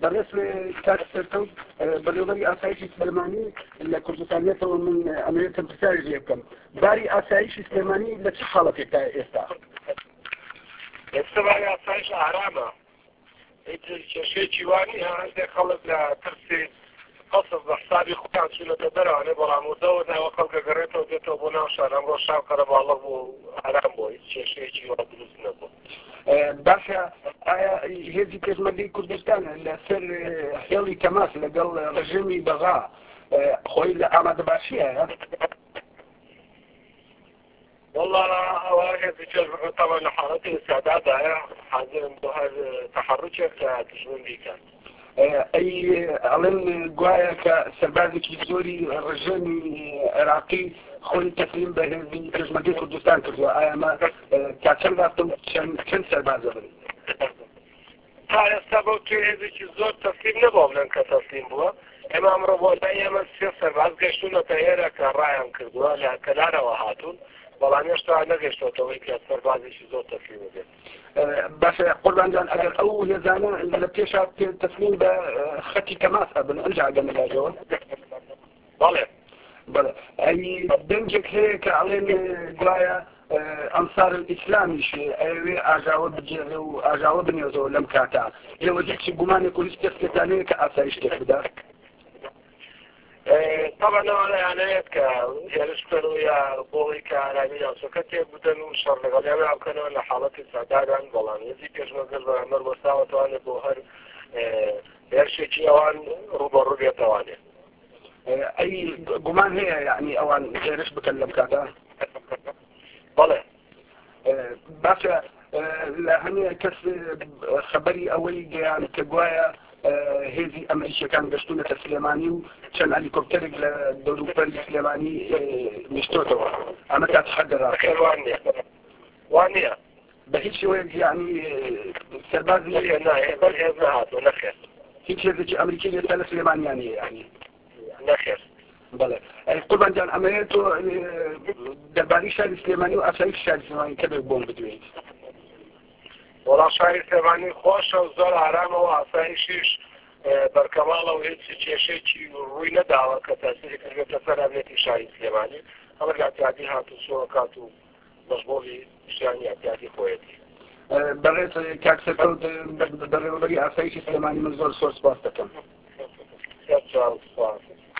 بەڕێز کات سەرکەوت بەڕێوەبەری ئاسایشی سلێمانی لە کوردستانیەتەوە من ئەمەوێتم پرسیاری لێ بکەم باری ئاسایشی سلێمانی لە چه حاڵەتێکدا ئێستا؟ ئێستا باری ئاسایش ئارامە کێشەیەکی وانی هەندێک خەڵک لە ترسی قەسف بە حسابی خۆیان چوونەتە دەرەوانێ بەڵام وردەوە ناوە خەڵکە گەڕێتەوە دێتەوە بۆ ناو شار ئەمڕۆ شام قەرەباڵغ بوو ئارام بووە هیچ کێشەیەکی وا دروست نەبوو. باشە ئایا هێزی پێشمەرگەی کوردستان لەسەر هێڵی تەماس لەگەڵ ڕژێمی بەغا خۆی لە ئامادەباشیە؟ والله ئەوە هێزی پێشمەرگە تەمەن لە حاڵەتی ئێستادادایە حاضرن بۆ هەر تەحەڕوکێک کە دژمن بیکات. ئەی ئەڵێن گوایە کە سەربازێکی زۆری ڕژێمی عێراقی خۆی تەسلیم بە هێزی پێشمەرگەی کوردستان کردووە ئایا ئەمە تا چەند ڕاستە چەند سەربازە بن؟ تا ئێستا بەو توێ هێزێکی زۆر تەسلیم نەبووە بڵێن کە تەسلیم بووە ئێمە ئەمڕۆ بۆ لای ئێمە سێ سەرباز گەشتوونەتە ئێرە کە ڕایان کردووە لە کەلارەوە هاتوون بەڵام هێشتا نەگەشتۆتەوەی کە سەربازێکی زۆر تەسلیم بێت. باشە قوربان جان ئەگەر ئەو هێزانە لە پێشا تەسلیم بە خەتی تەماس ئەبن ئەنجا گەنەلاژەوە؟ بەڵێ بەڵێ ئەی دەنجێک هەیە کە ئەڵێن گوایە ئەنسار ئیسلامیش ئەوێ ئاژاوە بجێڕێ و ئاژاوە بنێزەوە لەم کاتا لێوە هیچ گومانێک و هیچ کەسێکانەیە کە ئاسایش شتێک بدات؟ طبعا لەوانەیەت کە هێرشکەر و یا بۆڵی کە ئارامی ناوچەکە تێک بدەن و شەڕ لەگەڵیان بکەنەوە لە حاڵەتی ساداران بەڵام هێزی پێشمەرگەش بەرامبەر وەستاوەتوانێت بۆ هەر هێرشێکی ئەوان ڕوبەڕوو بێتەوانێت. ئەی گومان هەیە یعنی ئەوان هێرش بکەن لەم کاتا؟ بەڵێ باشە لە هەمێ کەس خەبەری ئەوەی گەیان کە گوایە هێزی ئەمریکیەکان گەشتوونەتە سلێمانی و چەند هەلیکۆپتەرێک لە دەوروبەری سلێمانی نیشتۆتەوە ئەمە کات حەدەرا وان نییە بە هیچ شێوەیەک یعنی سەربازی بەر هێز نەهاتوە نەخێر هیچ هێزێکی ئەمریکی لێستا لە سلێمانیانە یعنی نەخێر. بەڵێ قوربان جان ئەمەیە تۆ دەربارەی شاری سلێمانی و ئاسایش شاری سلێمانی کەبێک بۆم بدوێیت؟ وەڵام شاری سلێمانی خۆشە و زۆر ئارامەوە ئاسایشیش بەرکەماڵە و هیچ کێشەیەکی ڕووی نەداوە کە تەسیری کردێتە سەر ئەمنیەتی شاری سلێمانی ئەمە لە ئەتیادی هاتوو سۆکات و مەشغوڵی شتیانی ئەتیادی خۆیەتی. بەڕێز کاک سەرکەوت بەڕێوەبەری ئاسایشی سلێمانی من زۆر سپاس دەکەم. سپاس.